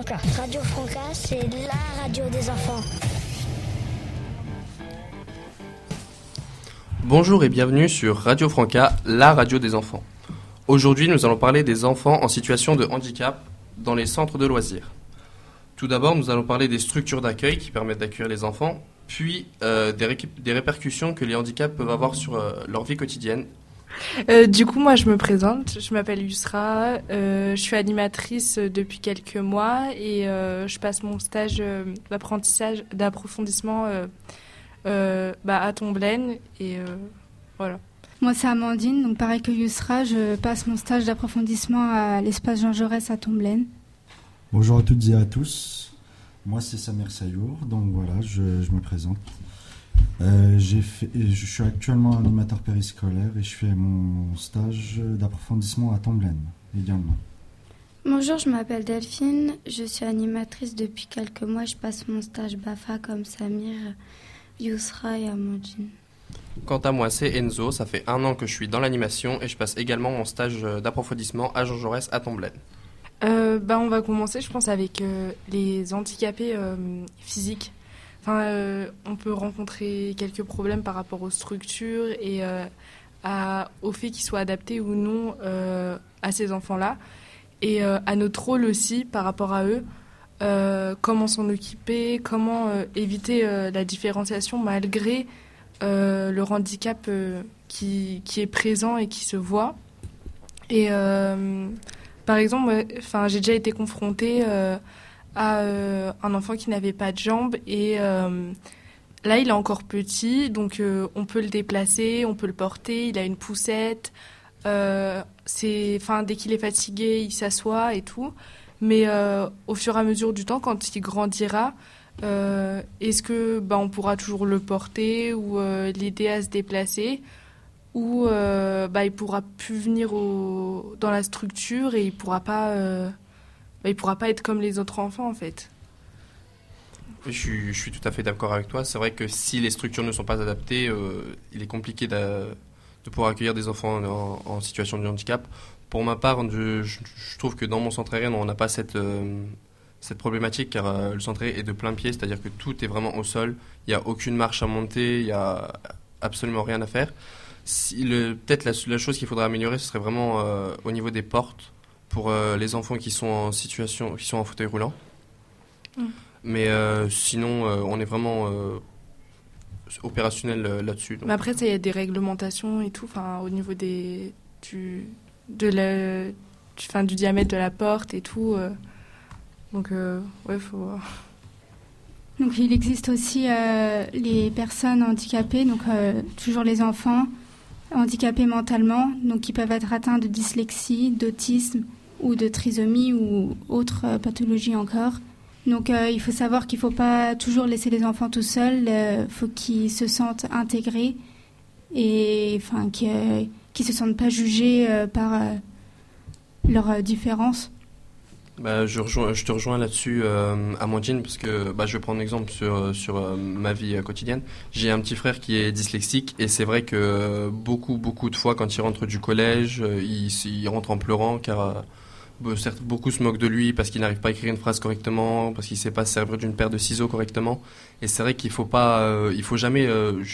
Franca. Radio Franca, c'est la radio des enfants. Bonjour et bienvenue sur Radio Franca, la radio des enfants. Aujourd'hui, nous allons parler des enfants en situation de handicap dans les centres de loisirs. Tout d'abord, nous allons parler des structures d'accueil qui permettent d'accueillir les enfants, puis des répercussions que les handicaps peuvent avoir sur leur vie quotidienne. Du coup, moi, je me présente. Je m'appelle Yusra. Je suis animatrice depuis quelques mois et je passe mon stage d'approfondissement à Tomblaine. Et voilà. Moi, c'est Amandine. Donc, pareil que Yusra, je passe mon stage d'approfondissement à l'espace Jean Jaurès à Tomblaine. Bonjour à toutes et à tous. Moi, c'est Samir Sayour. Donc, voilà, je me présente. Je suis actuellement animateur périscolaire et je fais mon stage d'approfondissement à Tomblaine également. Bonjour, je m'appelle Delphine, je suis animatrice depuis quelques mois. Je passe mon stage BAFA comme Samir, Yusra et Amandine. Quant à moi, c'est Enzo. Ça fait 1 an que je suis dans l'animation et je passe également mon stage d'approfondissement à Jean Jaurès à Tomblaine. On va commencer, je pense, avec les handicapés physiques. On peut rencontrer quelques problèmes par rapport aux structures et au fait qu'ils soient adaptés ou non à ces enfants-là. Et à notre rôle aussi par rapport à eux, comment s'en occuper, comment éviter la différenciation malgré leur handicap qui est présent et qui se voit. Et par exemple, j'ai déjà été confrontée à un enfant qui n'avait pas de jambes et là il est encore petit, donc on peut le déplacer, on peut le porter, il a une poussette, dès qu'il est fatigué il s'assoit et tout, mais au fur et à mesure du temps quand il grandira, est-ce que on pourra toujours le porter ou l'aider à se déplacer ou il pourra plus venir dans la structure et il pourra pas être comme les autres enfants, en fait. Je suis tout à fait d'accord avec toi. C'est vrai que si les structures ne sont pas adaptées, il est compliqué de pouvoir accueillir des enfants en situation de handicap. Pour ma part, je trouve que dans mon centre aérien, on n'a pas cette problématique, car le centre aérien est de plein pied, c'est-à-dire que tout est vraiment au sol. Il n'y a aucune marche à monter, il n'y a absolument rien à faire. Peut-être la chose qu'il faudrait améliorer, ce serait vraiment au niveau des portes, pour les enfants qui sont en fauteuil roulant. Mais sinon, on est vraiment opérationnel là-dessus. Donc. Mais après, il y a des réglementations et tout, au niveau du diamètre de la porte et tout. Donc, faut voir. Donc, il existe aussi les personnes handicapées, donc toujours les enfants handicapés mentalement, donc qui peuvent être atteints de dyslexie, d'autisme, ou de trisomie ou autre pathologie encore. Donc il faut savoir qu'il ne faut pas toujours laisser les enfants tout seuls, il faut qu'ils se sentent intégrés et qu'ils ne se sentent pas jugés par leurs différences. Je te rejoins là-dessus, Amandine, parce que je vais prendre un exemple sur ma vie quotidienne. J'ai un petit frère qui est dyslexique et c'est vrai que beaucoup de fois quand il rentre du collège, il rentre en pleurant car certes, beaucoup se moquent de lui parce qu'il n'arrive pas à écrire une phrase correctement, parce qu'il ne sait pas se servir d'une paire de ciseaux correctement. Et c'est vrai qu'il faut jamais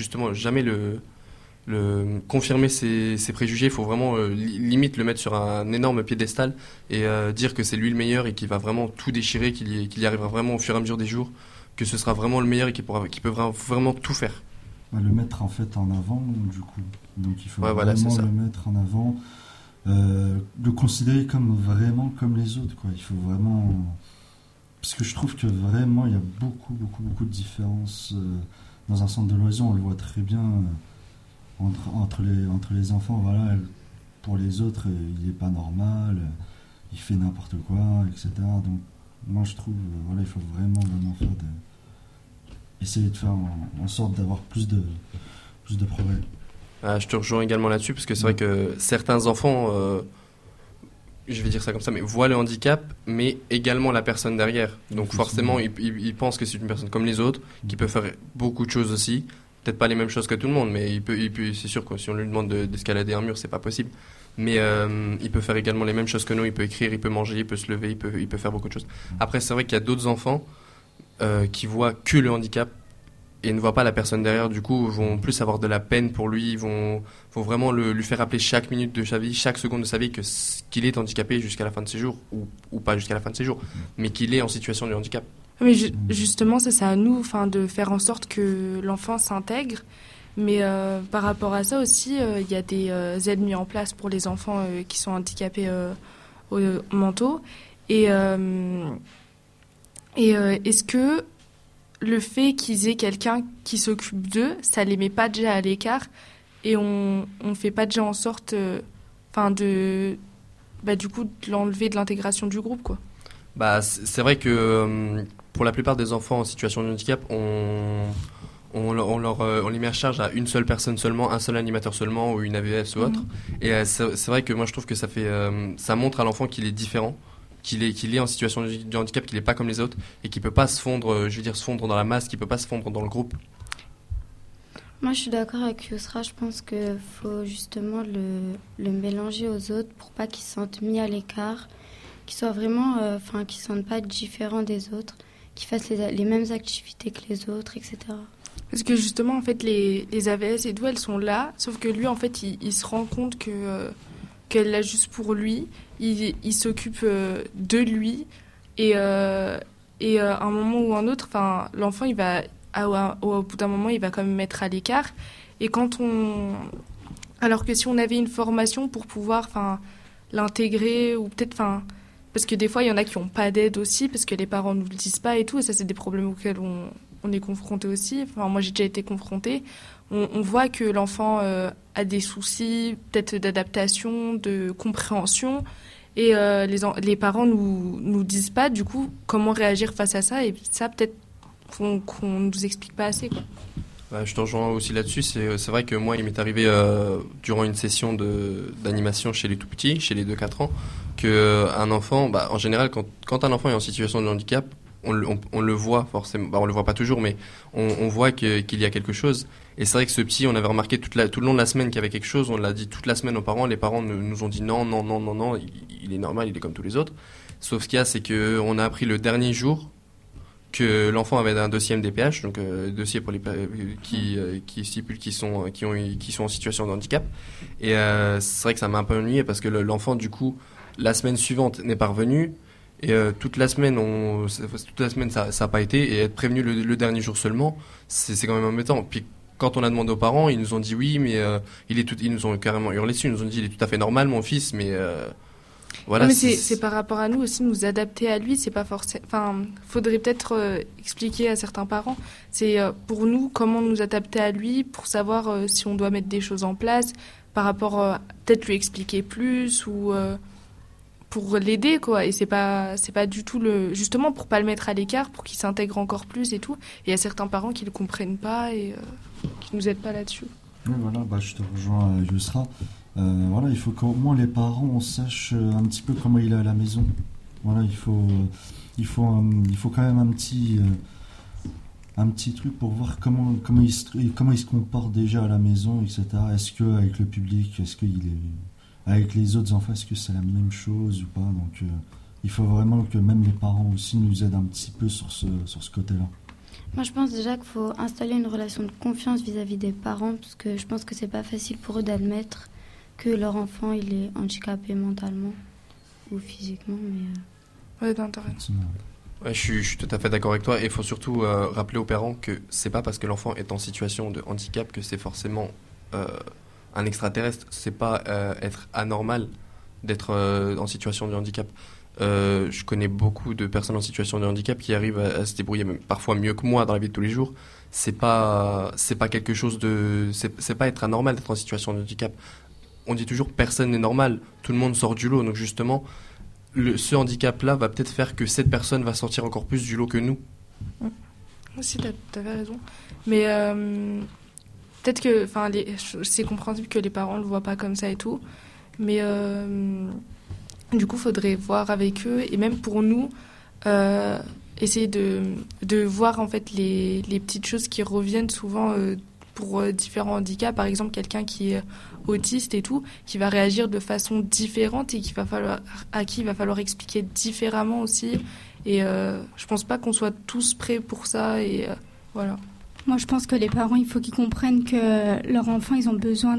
le confirmer ses préjugés. Il faut vraiment limite le mettre sur un énorme piédestal et dire que c'est lui le meilleur et qu'il va vraiment tout déchirer, qu'il y arrivera vraiment au fur et à mesure des jours, que ce sera vraiment le meilleur et qu'il peut vraiment tout faire. Le mettre en fait en avant du coup. Donc il faut le mettre en avant. Le considérer vraiment comme les autres, quoi. Il faut vraiment, parce que je trouve que vraiment il y a beaucoup de différences dans un centre de loisirs. On le voit très bien entre les enfants. Voilà, pour les autres il n'est pas normal, il fait n'importe quoi, etc. Donc moi je trouve il faut vraiment faire essayer de faire en sorte d'avoir plus de progrès. Je te rejoins également là-dessus, parce que c'est vrai que certains enfants, je vais dire ça comme ça, mais voient le handicap, mais également la personne derrière. Donc forcément, ils pensent que c'est une personne comme les autres, qui peut faire beaucoup de choses aussi. Peut-être pas les mêmes choses que tout le monde, mais il peut c'est sûr que si on lui demande d'escalader un mur, c'est pas possible. mais il peut faire également les mêmes choses que nous. Il peut écrire, il peut manger, il peut se lever, il peut faire beaucoup de choses. Après, c'est vrai qu'il y a d'autres enfants qui voient que le handicap et ne voient pas la personne derrière, du coup vont plus avoir de la peine pour lui, vont vraiment lui faire rappeler chaque minute de sa vie, chaque seconde de sa vie qu'il est handicapé jusqu'à la fin de ses jours, ou pas jusqu'à la fin de ses jours, mais qu'il est en situation de handicap. Mais justement, c'est à nous de faire en sorte que l'enfant s'intègre, mais par rapport à ça aussi, il y a des aides mises en place pour les enfants qui sont handicapés mentaux, et est-ce que le fait qu'ils aient quelqu'un qui s'occupe d'eux, ça les met pas déjà à l'écart et on fait pas déjà en sorte de l'enlever de l'intégration du groupe, quoi. C'est vrai que pour la plupart des enfants en situation de handicap, on les met à charge à une seule personne seulement, un seul animateur seulement ou une AVS ou autre. Et c'est vrai que moi je trouve que ça montre à l'enfant qu'il est différent, qu'il est en situation de handicap, qu'il n'est pas comme les autres et qu'il peut pas se fondre dans la masse, qu'il peut pas se fondre dans le groupe. Moi, je suis d'accord avec Yousra. Je pense qu'il faut justement le mélanger aux autres pour pas qu'ils se sentent mis à l'écart, qu'ils soient vraiment, qu'ils se sentent pas différents des autres, qu'ils fassent les mêmes activités que les autres, etc. Parce que justement, en fait, les AVS et tout, elles sont là, sauf que lui, en fait, il se rend compte qu'elle l'a juste pour lui. Il s'occupe de lui et à un moment ou un autre, l'enfant, il va au bout d'un moment, il va quand même mettre à l'écart. Et alors que si on avait une formation pour pouvoir l'intégrer, ou peut-être parce que des fois il y en a qui n'ont pas d'aide aussi parce que les parents ne nous le disent pas et tout, et ça c'est des problèmes auxquels on est confronté aussi. Moi j'ai déjà été confrontée. On voit que l'enfant a des soucis peut-être d'adaptation, de compréhension, et les parents nous disent pas du coup comment réagir face à ça, et ça peut-être qu'on nous explique pas assez, quoi. Je te rejoins aussi là-dessus. C'est vrai que moi, il m'est arrivé durant une session d'animation chez les tout-petits, chez les 2-4 ans, qu'un enfant, en général, quand un enfant est en situation de handicap, on le voit forcément. On le voit pas toujours, mais on voit qu'il y a quelque chose. Et c'est vrai que ce petit, on avait remarqué tout le long de la semaine qu'il y avait quelque chose. On l'a dit toute la semaine aux parents. Les parents nous ont dit non, il est normal, il est comme tous les autres. Sauf ce qu'il y a, c'est qu'on a appris le dernier jour que l'enfant avait un dossier MDPH, donc dossier pour les qui stipule qu'ils sont en situation de handicap. Et c'est vrai que ça m'a un peu ennuyé parce que l'enfant, du coup, la semaine suivante n'est pas revenu. Et toute la semaine, ça n'a pas été. Et être prévenu le dernier jour seulement, c'est quand même embêtant. Puis quand on a demandé aux parents, ils nous ont dit oui, mais ils nous ont carrément hurlé dessus. Ils nous ont dit il est tout à fait normal, mon fils, mais voilà. Mais c'est par rapport à nous aussi, nous adapter à lui. C'est pas forcément. Faudrait peut-être expliquer à certains parents. C'est pour nous comment nous adapter à lui, pour savoir si on doit mettre des choses en place par rapport peut-être lui expliquer plus ou pour l'aider, quoi. Et c'est pas du tout justement pour pas le mettre à l'écart, pour qu'il s'intègre encore plus et tout. Et il y a certains parents qui le comprennent pas et qui nous aident pas là-dessus. Oui, voilà, je te rejoins, Yousra. Il faut qu'au moins les parents sachent un petit peu comment il est à la maison. Voilà, il faut quand même un petit truc pour voir comment il se comporte déjà à la maison, etc. Est-ce que avec le public, est-ce qu'il est avec les autres enfants, est-ce que c'est la même chose ou pas? Donc il faut vraiment que même les parents aussi nous aident un petit peu sur ce côté-là. Moi, je pense déjà qu'il faut installer une relation de confiance vis-à-vis des parents, parce que je pense que c'est pas facile pour eux d'admettre que leur enfant il est handicapé mentalement ou physiquement, mais ouais, d'intérêt. Ouais, je suis tout à fait d'accord avec toi. Et il faut surtout rappeler aux parents que c'est pas parce que l'enfant est en situation de handicap que c'est forcément un extraterrestre. C'est pas être anormal d'être en situation de handicap. Je connais beaucoup de personnes en situation de handicap qui arrivent à se débrouiller, même parfois mieux que moi dans la vie de tous les jours. C'est pas quelque chose de, c'est pas être anormal d'être en situation de handicap. On dit toujours personne n'est normal, tout le monde sort du lot. Donc justement, ce handicap-là va peut-être faire que cette personne va sortir encore plus du lot que nous. Si, t'avais raison. Mais peut-être que, c'est compréhensible que les parents le voient pas comme ça et tout. Mais du coup, faudrait voir avec eux, et même pour nous, essayer de voir en fait les petites choses qui reviennent souvent pour différents handicaps. Par exemple, quelqu'un qui est autiste et tout, qui va réagir de façon différente et à qui il va falloir expliquer différemment aussi. Et je pense pas qu'on soit tous prêts pour ça. Et voilà. Moi, je pense que les parents, il faut qu'ils comprennent que leurs enfants, ils ont besoin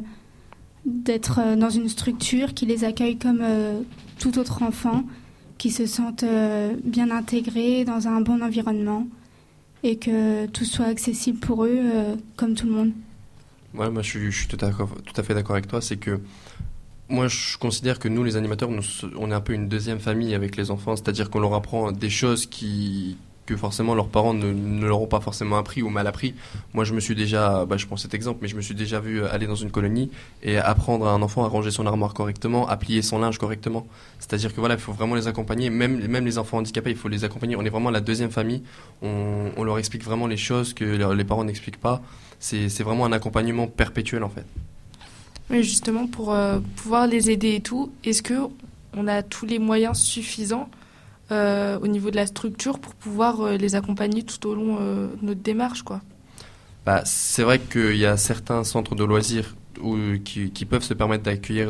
d'être dans une structure qui les accueille comme tout autre enfant, qui se sentent bien intégrés dans un bon environnement et que tout soit accessible pour eux comme tout le monde. Ouais, moi je suis tout à fait d'accord avec toi. C'est que moi je considère que nous les animateurs, on est un peu une deuxième famille avec les enfants, c'est-à-dire qu'on leur apprend des choses que forcément leurs parents ne leur ont pas forcément appris ou mal appris. Moi je me suis déjà, je prends cet exemple, mais je me suis déjà vu aller dans une colonie et apprendre à un enfant à ranger son armoire correctement, à plier son linge correctement. C'est-à-dire que voilà, il faut vraiment les accompagner, même les enfants handicapés, il faut les accompagner. On est vraiment la deuxième famille, on leur explique vraiment les choses que les parents n'expliquent pas. C'est vraiment un accompagnement perpétuel en fait. Mais justement, pour pouvoir les aider et tout, est-ce qu'on a tous les moyens suffisants au niveau de la structure pour pouvoir les accompagner tout au long de notre démarche, quoi? C'est vrai qu'il y a certains centres de loisirs qui peuvent se permettre d'accueillir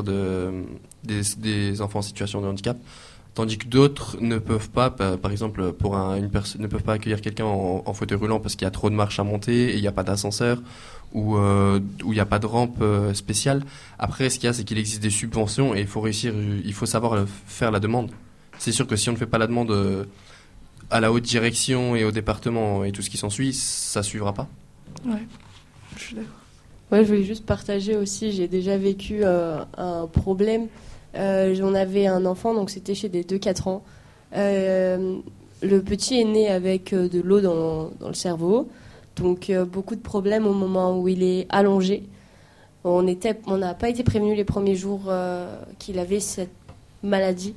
des enfants en situation de handicap, tandis que d'autres ne peuvent pas. Par exemple, ne peuvent pas accueillir quelqu'un en fauteuil roulant parce qu'il y a trop de marches à monter et il n'y a pas d'ascenseur ou il n'y a pas de rampe spéciale. Après, ce qu'il y a, c'est qu'il existe des subventions et il faut savoir faire la demande. C'est sûr que si on ne fait pas la demande à la haute direction et au département et tout ce qui s'ensuit, ça ne suivra pas. Ouais, je suis d'accord. Ouais, je voulais juste partager aussi, j'ai déjà vécu un problème. On avait un enfant, donc c'était chez des 2-4 ans. Le petit est né avec de l'eau dans le cerveau, donc beaucoup de problèmes au moment où il est allongé. On n'a pas été prévenus les premiers jours qu'il avait cette maladie.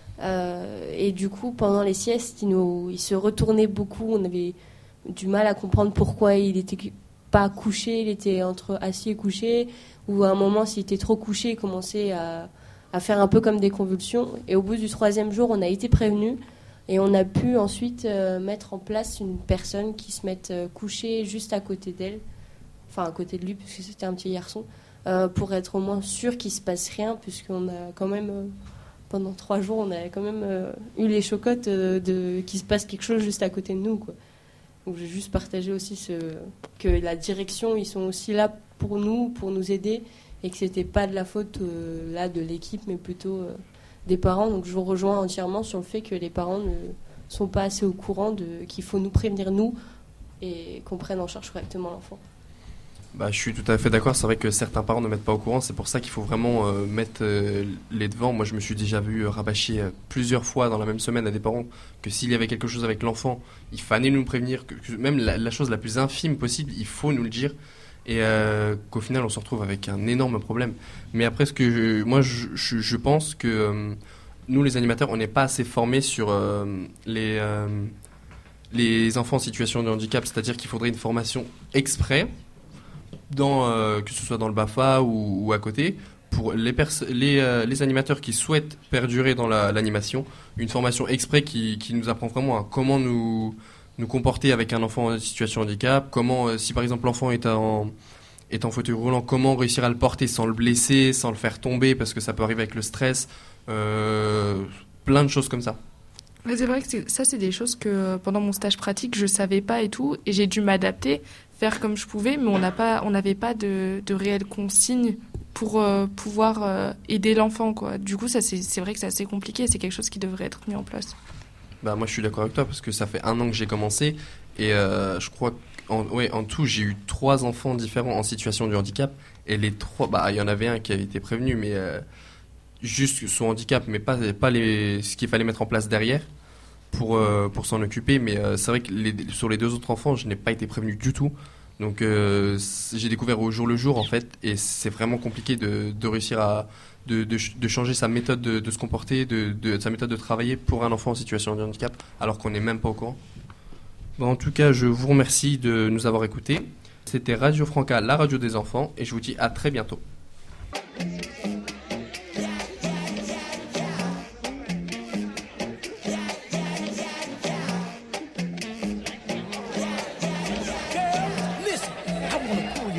Et du coup, pendant les siestes, il se retournait beaucoup. On avait du mal à comprendre pourquoi il n'était pas couché, il était entre assis et couché. Ou à un moment, s'il était trop couché, il commençait à faire un peu comme des convulsions. Et au bout du 3e jour, on a été prévenus. Et on a pu ensuite mettre en place une personne qui se mette couchée juste à côté d'elle. Enfin, à côté de lui, puisque c'était un petit garçon. Pour être au moins sûr qu'il ne se passe rien, puisqu'on a quand même... pendant 3 jours, on a quand même eu les chocottes qu'il se passe quelque chose juste à côté de nous, quoi. Donc j'ai juste partagé aussi que la direction, ils sont aussi là pour nous aider, et que c'était pas de la faute là de l'équipe, mais plutôt des parents. Donc je vous rejoins entièrement sur le fait que les parents ne sont pas assez au courant qu'il faut nous prévenir nous et qu'on prenne en charge correctement l'enfant. Je suis tout à fait d'accord, c'est vrai que certains parents ne mettent pas au courant, c'est pour ça qu'il faut vraiment mettre les devants. Moi je me suis déjà vu rabâcher plusieurs fois dans la même semaine à des parents que s'il y avait quelque chose avec l'enfant, il fallait nous prévenir, que même la chose la plus infime possible, il faut nous le dire, et qu'au final on se retrouve avec un énorme problème. Mais après je pense que nous les animateurs, on n'est pas assez formés sur les enfants en situation de handicap, c'est-à-dire qu'il faudrait une formation exprès, que ce soit dans le BAFA ou à côté, pour les animateurs qui souhaitent perdurer dans l'animation, une formation exprès qui nous apprend vraiment à comment nous comporter avec un enfant en situation de handicap, comment, si par exemple l'enfant est en fauteuil roulant, comment réussir à le porter sans le blesser, sans le faire tomber, parce que ça peut arriver avec le stress, plein de choses comme ça. Mais c'est vrai que ça, c'est des choses que pendant mon stage pratique, je savais pas et tout, et j'ai dû m'adapter, faire comme je pouvais, mais on n'avait pas de réelles consignes pour pouvoir aider l'enfant, quoi. Du coup, c'est vrai que c'est assez compliqué, c'est quelque chose qui devrait être mis en place. Moi, je suis d'accord avec toi, parce que ça fait 1 an que j'ai commencé, et je crois qu'en tout, j'ai eu 3 enfants différents en situation de handicap, et les 3, il y en avait un qui avait été prévenu, mais juste son handicap, mais pas ce qu'il fallait mettre en place derrière pour s'en occuper. Mais c'est vrai que sur les 2 autres enfants, je n'ai pas été prévenu du tout. Donc j'ai découvert au jour le jour en fait, et c'est vraiment compliqué de réussir de changer sa méthode de se comporter, de sa méthode de travailler pour un enfant en situation de handicap, alors qu'on n'est même pas au courant. En tout cas, je vous remercie de nous avoir écoutés. C'était Radio Franca, la radio des enfants, et je vous dis à très bientôt. Listen, I wanna pull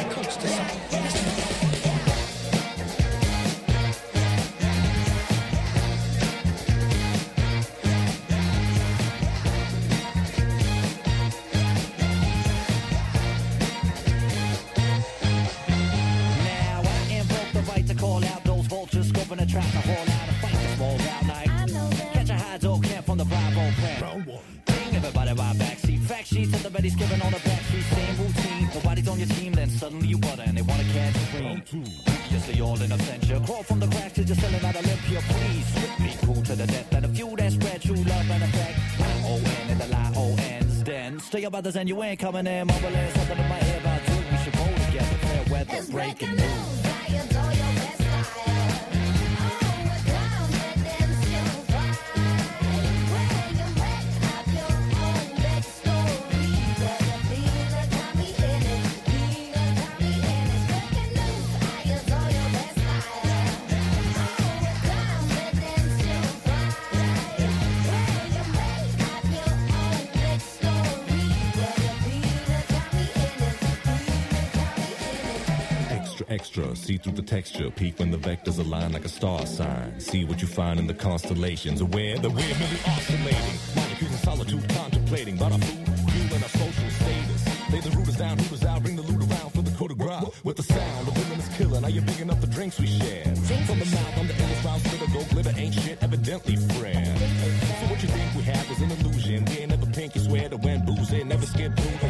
said the Betty's giving all the backstreet same routine. Nobody's on your team, then suddenly you butter and they wanna catch a green. Previously all in absentia, crawl from the cracks to just selling out Olympia. Please, strictly cool to the death, and a few that spread true love and effect. I-O-N and the lie-O-N's then. Stay your brothers and you ain't coming in, mumbling something in my ear about you. We should roll together, fair weather, it's breaking news. Extra, see through the texture, peek when the vectors align like a star sign. See what you find in the constellations, aware that we're merely oscillating. Molecules in solitude contemplating about our food, fuel, and our social status. Lay the rooters down, hooters out, bring the loot around for the coup de grace. With the sound, the villain is killer, now you're big enough for drinks we share. From the mouth, I'm the illest round, spitter, go glitter, ain't shit, evidently friend. So what you think we have is an illusion. We ain't never pink, you swear to when boozing, never skip through.